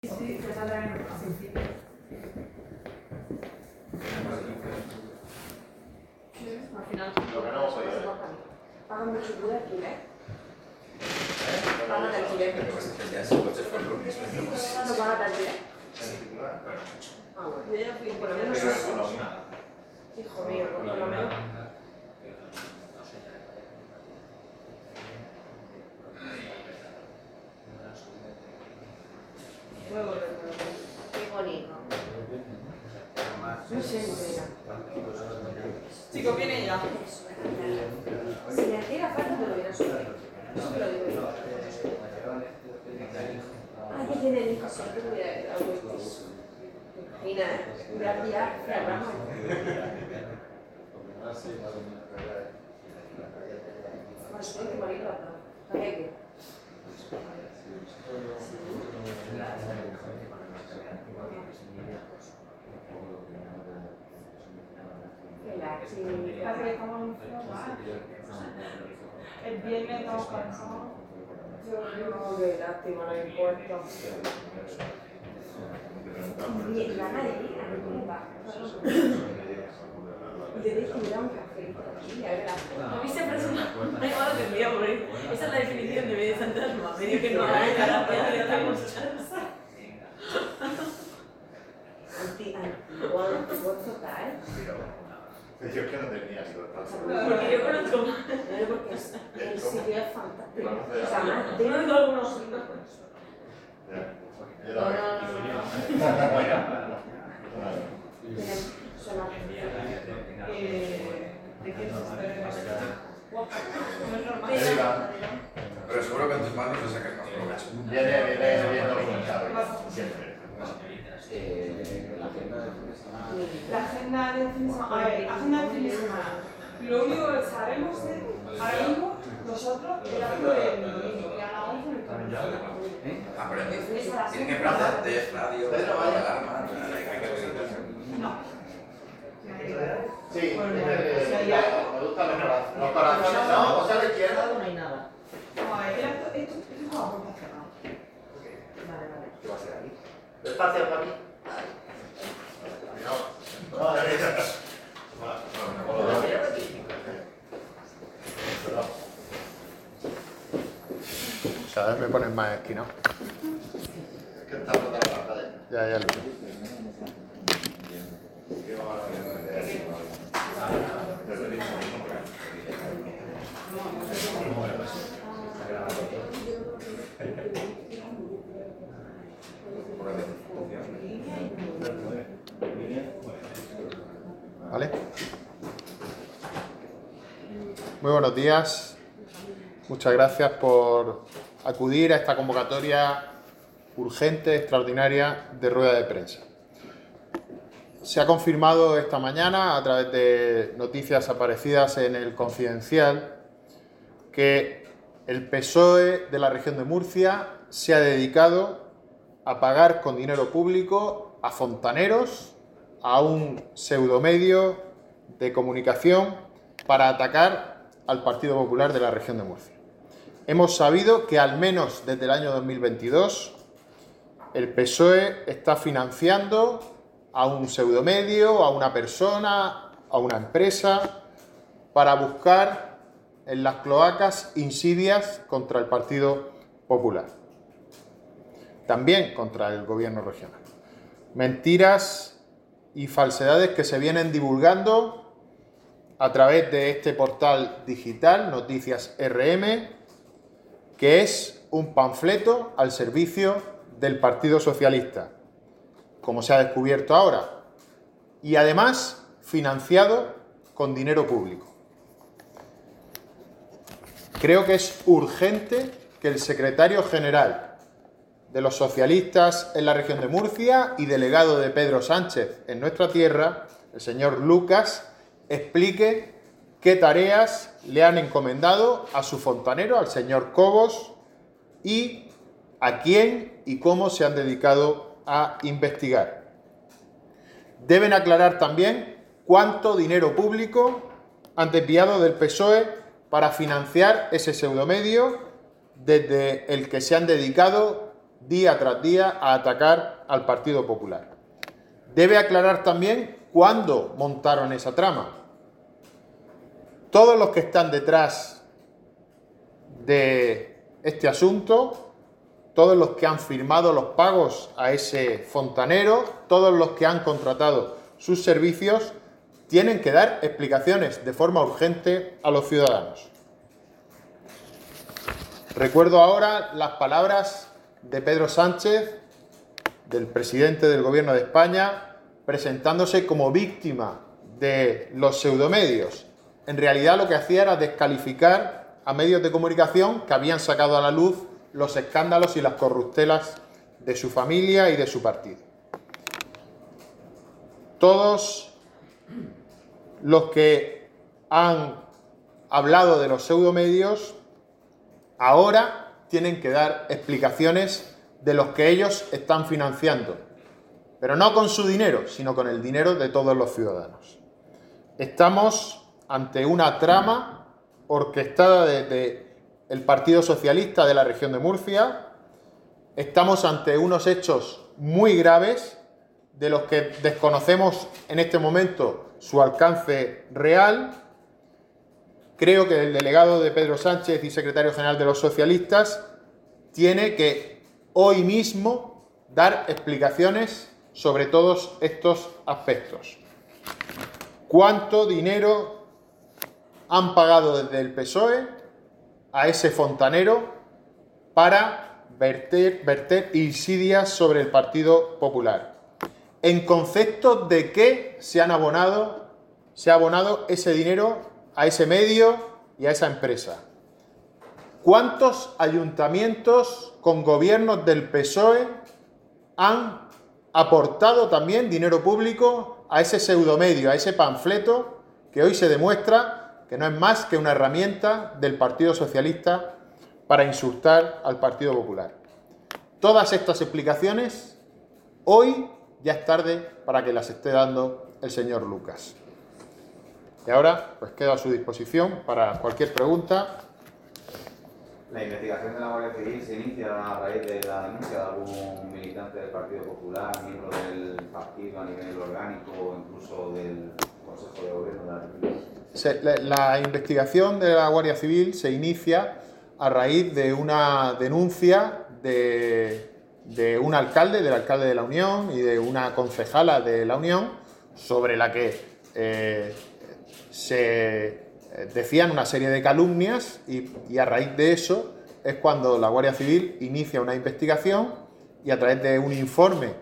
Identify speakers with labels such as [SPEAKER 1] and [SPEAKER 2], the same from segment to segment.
[SPEAKER 1] Sí, te saldrá en principio. Al final.
[SPEAKER 2] Lo que no hemos oído.
[SPEAKER 1] Pagan mucho de alquiler. Pagan alquiler. ¿No pagan alquiler? Ah, bueno. Yo ya fui, por lo menos. Hijo mío, por lo menos. Qué bonito. No sé, mira.
[SPEAKER 3] Chicos, viene ya.
[SPEAKER 1] Si me hacía falta, te lo hubiera subido. Eso te lo digo yo. Ah, que tiene hijos, si no te hubiera dado vueltas. Mira, voy a pillar la rama. Más tengo que morir la rama. ¿Sabía qué?
[SPEAKER 3] Casi que estamos en forma. El viernes estamos cansados.
[SPEAKER 1] No, qué lástima, no importa. Y la Madrid, a mí me va. Y te dejo mirar un café. Y a ver, a mí siempre es una. Da igual lo que me voy a morir. Esa es la definición de medio fantasma. Medio que no hay terapia de estamos. Antiguo total.
[SPEAKER 2] Yo que no tenía libertad.
[SPEAKER 1] Porque yo conozco más. Porque el sitio es fantástico. O sea, más tengo algunos.
[SPEAKER 3] ¿De qué
[SPEAKER 4] Pero seguro que en tus manos le sacas más provecho.
[SPEAKER 2] Viene bien documentado, siempre.
[SPEAKER 3] La agenda del fin de semana. A ver, agenda del fin de semana. Lo único que sabemos es, ahora mismo, nosotros, el acto del domingo, que a las 11 nos estamos.
[SPEAKER 4] Ah, pero tiene que practicar radio, alarma,
[SPEAKER 3] No.
[SPEAKER 2] Sí, me gusta mejor. Los corazones, no, o sea, a la izquierda.
[SPEAKER 1] No hay nada.
[SPEAKER 3] No, a ver, esto es una puerta cerrada.
[SPEAKER 1] Vale.
[SPEAKER 2] ¿Qué va a ser aquí? ¿Espacio para aquí?
[SPEAKER 5] Cada vez me pones más esquinado.
[SPEAKER 2] Es que está rota la cadena.
[SPEAKER 5] Ya lo sé. ¿Vale? Muy buenos días. Muchas gracias por acudir a esta convocatoria urgente, extraordinaria de rueda de prensa. Se ha confirmado esta mañana, a través de noticias aparecidas en El Confidencial, que el PSOE de la región de Murcia se ha dedicado a pagar con dinero público a fontaneros, a un pseudomedio de comunicación para atacar al Partido Popular de la región de Murcia. Hemos sabido que al menos desde el año 2022 el PSOE está financiando a un pseudomedio, a una persona, a una empresa, para buscar en las cloacas insidias contra el Partido Popular. También contra el gobierno regional. Mentiras y falsedades que se vienen divulgando a través de este portal digital, Noticias RM, que es un panfleto al servicio del Partido Socialista, como se ha descubierto ahora, y además financiado con dinero público. Creo que es urgente que el secretario general de los socialistas en la región de Murcia y delegado de Pedro Sánchez en nuestra tierra, el señor Lucas, explique qué tareas le han encomendado a su fontanero, al señor Cobos, y a quién y cómo se han dedicado a investigar. Deben aclarar también cuánto dinero público han desviado del PSOE para financiar ese pseudomedio desde el que se han dedicado día tras día a atacar al Partido Popular. Debe aclarar también cuándo montaron esa trama. Todos los que están detrás de este asunto, todos los que han firmado los pagos a ese fontanero, todos los que han contratado sus servicios, tienen que dar explicaciones de forma urgente a los ciudadanos. Recuerdo ahora las palabras de Pedro Sánchez, del presidente del Gobierno de España, presentándose como víctima de los pseudomedios. En realidad lo que hacía era descalificar a medios de comunicación que habían sacado a la luz los escándalos y las corruptelas de su familia y de su partido. Todos los que han hablado de los pseudomedios ahora tienen que dar explicaciones de los que ellos están financiando, pero no con su dinero, sino con el dinero de todos los ciudadanos. Estamos ante una trama orquestada desde el Partido Socialista de la región de Murcia. Estamos ante unos hechos muy graves de los que desconocemos en este momento su alcance real. Creo que el delegado de Pedro Sánchez y secretario general de los socialistas tiene que hoy mismo dar explicaciones sobre todos estos aspectos. ¿Cuánto dinero han pagado desde el PSOE a ese fontanero para verter insidias sobre el Partido Popular? ¿En concepto de qué se ha abonado ese dinero a ese medio y a esa empresa? ¿Cuántos ayuntamientos con gobiernos del PSOE han aportado también dinero público a ese pseudomedio, a ese panfleto que hoy se demuestra que no es más que una herramienta del Partido Socialista para insultar al Partido Popular? Todas estas explicaciones hoy ya es tarde para que las esté dando el señor Lucas. Y ahora pues quedo a su disposición para cualquier pregunta.
[SPEAKER 6] La investigación de la Guardia Civil se inicia a raíz de la denuncia de algún militante del Partido Popular, miembro del partido a nivel orgánico o incluso del Consejo de Gobierno de la República.
[SPEAKER 5] La investigación de la Guardia Civil se inicia a raíz de una denuncia de un alcalde, del alcalde de la Unión y de una concejala de la Unión, sobre la que se decían una serie de calumnias y a raíz de eso es cuando la Guardia Civil inicia una investigación y a través de un informe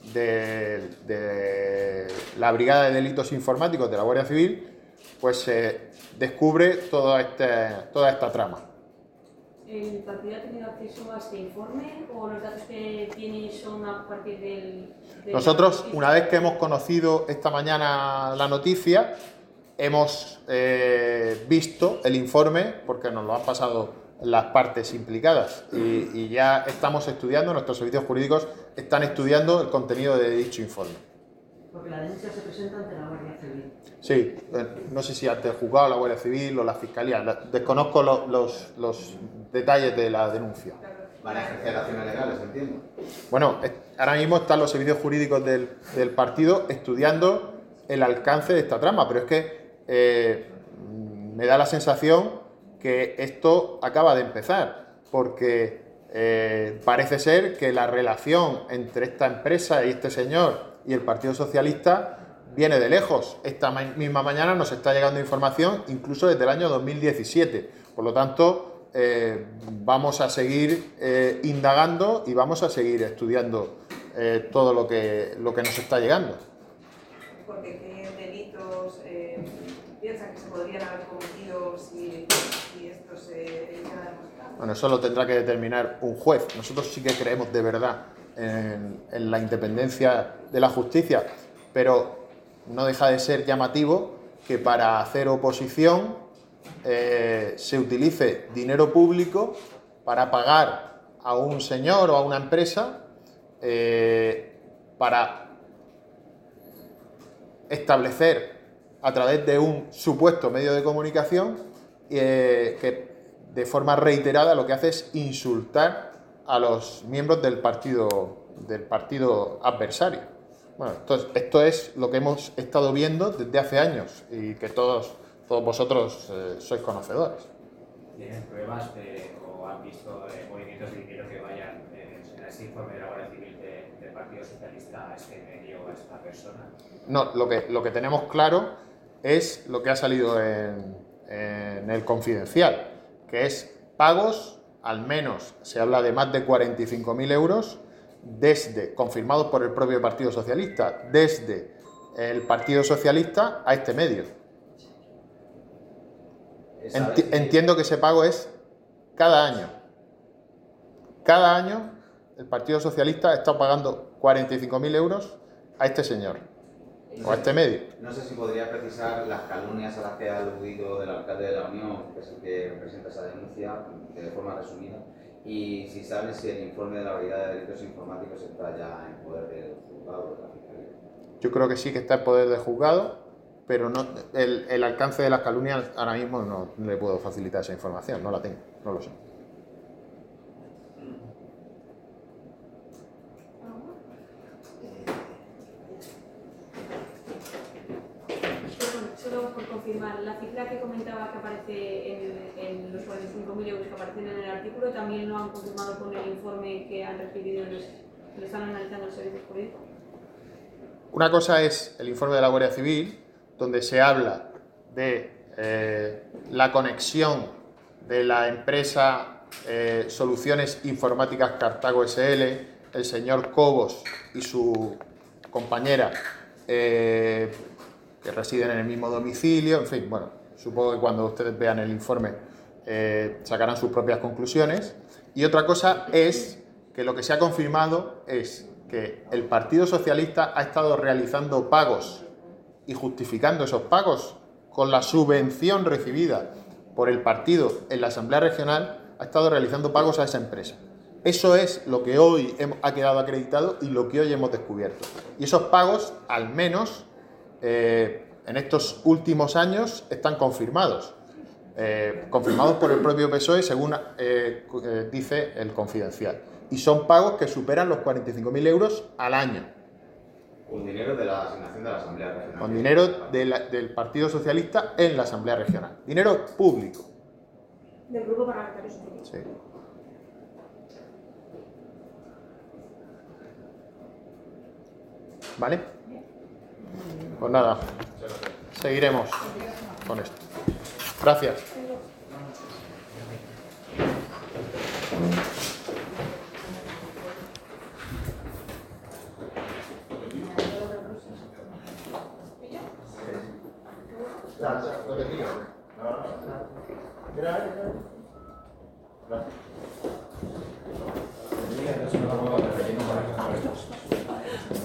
[SPEAKER 5] de la Brigada de Delitos Informáticos de la Guardia Civil pues se descubre toda esta trama.
[SPEAKER 1] ¿El partido ha tenido acceso a este informe o los datos que tiene son a partir del
[SPEAKER 5] Nosotros, una vez que hemos conocido esta mañana la noticia, hemos visto el informe porque nos lo han pasado las partes implicadas y ya estamos estudiando, nuestros servicios jurídicos están estudiando el contenido de dicho informe.
[SPEAKER 7] Porque la denuncia se presenta ante la Guardia Civil.
[SPEAKER 5] Sí, no sé si ante el juzgado, la Guardia Civil o la Fiscalía. Desconozco los detalles de la denuncia.
[SPEAKER 6] ¿Van a ejercer acciones legales, entiendo?
[SPEAKER 5] Bueno, ahora mismo están los servicios jurídicos del partido estudiando el alcance de esta trama, pero es que me da la sensación que esto acaba de empezar, porque parece ser que la relación entre esta empresa y este señor y el Partido Socialista viene de lejos. Esta misma mañana nos está llegando información incluso desde el año 2017. Por lo tanto, vamos a seguir indagando y vamos a seguir estudiando todo lo que nos está llegando.
[SPEAKER 3] Porque qué delitos piensan que se podrían haber cometido si esto se llega a demostrar.
[SPEAKER 5] Bueno, eso lo tendrá que determinar un juez. Nosotros sí que creemos de verdad en la independencia de la justicia, pero no deja de ser llamativo que para hacer oposición se utilice dinero público para pagar a un señor o a una empresa para establecer a través de un supuesto medio de comunicación que de forma reiterada lo que hace es insultar a los miembros del partido adversario. Bueno, entonces, esto es lo que hemos estado viendo desde hace años y que todos vosotros sois conocedores.
[SPEAKER 8] ¿Tienen pruebas o han visto movimientos de dinero que vayan en ese informe de la Guardia Civil del Partido Socialista a este medio o a esta persona?
[SPEAKER 5] No, lo que tenemos claro es lo que ha salido en el Confidencial, que es pagos, al menos se habla de más de 45.000 euros, confirmados por el propio Partido Socialista, desde el Partido Socialista a este medio. Entiendo que ese pago es cada año. Cada año el Partido Socialista ha estado pagando 45.000 euros a este señor o a este medio.
[SPEAKER 6] No sé si podría precisar las calumnias a las que ha aludido el alcalde de la Unión, que es el que representa esa denuncia, de forma resumida, y si saben si el informe de la Brigada de Delitos Informáticos está ya en poder del juzgado de la Fiscalía.
[SPEAKER 5] Yo creo que sí que está en poder del juzgado, pero no, el alcance de las calumnias ahora mismo no le puedo facilitar esa información, no la tengo, no lo sé.
[SPEAKER 1] Solo por confirmar, la cifra que comentaba que aparece en los 45.000 euros que aparecen en el artículo, ¿también lo han confirmado con el informe que han recibido y lo están analizando los servicios jurídicos?
[SPEAKER 5] Una cosa es el informe de la Guardia Civil, donde se habla de la conexión de la empresa Soluciones Informáticas Cartago SL, el señor Cobos y su compañera, que residen en el mismo domicilio, en fin, bueno, supongo que cuando ustedes vean el informe sacarán sus propias conclusiones. Y otra cosa es que lo que se ha confirmado es que el Partido Socialista ha estado realizando pagos y justificando esos pagos con la subvención recibida por el partido en la Asamblea Regional, ha estado realizando pagos a esa empresa. Eso es lo que hoy ha quedado acreditado y lo que hoy hemos descubierto. Y esos pagos, al menos en estos últimos años, están confirmados. Confirmados por el propio PSOE, según dice el Confidencial. Y son pagos que superan los 45.000 euros al año.
[SPEAKER 6] Con dinero de la asignación de la Asamblea Regional.
[SPEAKER 5] Con dinero del Partido Socialista en la Asamblea Regional. Dinero público.
[SPEAKER 1] Del Grupo Parlamentario Socialista.
[SPEAKER 5] Sí. ¿Vale? Pues nada, seguiremos con esto. Gracias.
[SPEAKER 2] Gracias.